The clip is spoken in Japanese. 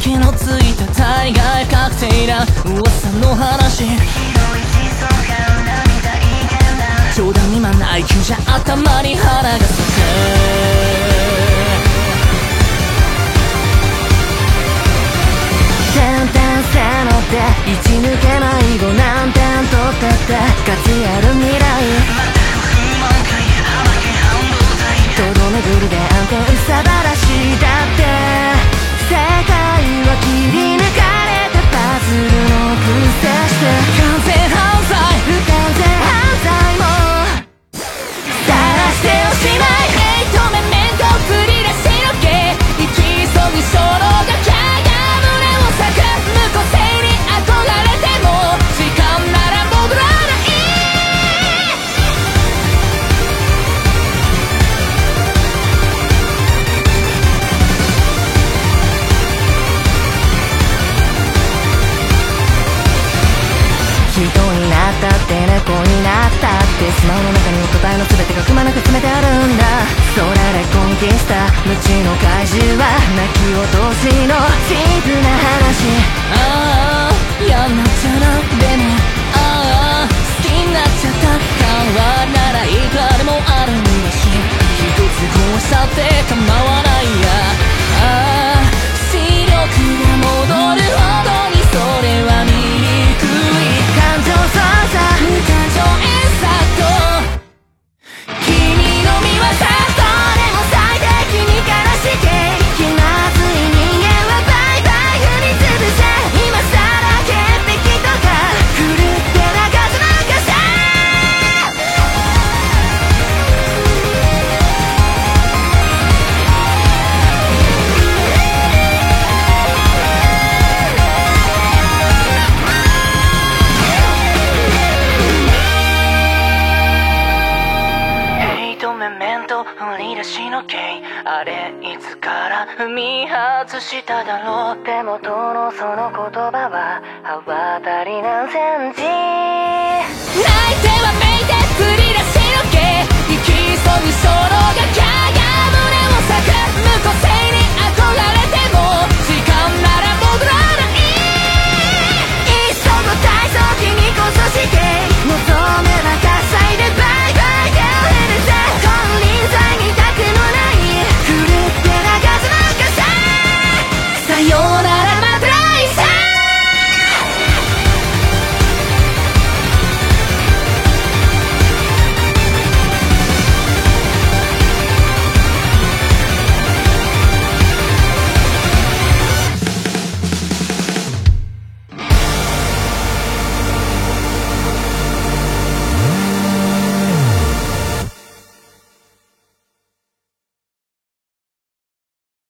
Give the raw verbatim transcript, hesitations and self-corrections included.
気のついた大概確定な噂の話、冗談にまん アイキュー じゃ頭に花が咲く。簡単さの手一抜けないご何点取ったって価値ある未来、とどめぐりで安定憂さ晴らしだって、世界は切り抜かれたパズルの癖して、完全犯罪不完全犯罪も晒しておしまい、ヘイトメメント振り出しのゲー、行き急ぎそのガキャが胸を裂く、無個性に憧れても時間なら戻らない。人になったって猫になったって、スマホの中に答えの全てがくまなく詰めてあるんだ。それでコンキスタ無知の怪獣は泣き落としのチープな話、ああ嫌になっちゃな、でもああ好きになっちゃった、変わりならいくらでもあるんだし、一つ壊したって構わないや、ああ視力が戻るほどにそれは醜い、感情操作無感情演作と君の見業、それも最適に悲しけ気まずい人間はバイバイ踏みつぶせ、今さら潔癖とか狂って泣かずなんかさ、ヘイトメメント振り出しの刑、あれいつから踏み外しただろう、手元のその言葉は刃渡り何センチ、泣いてはめいて振り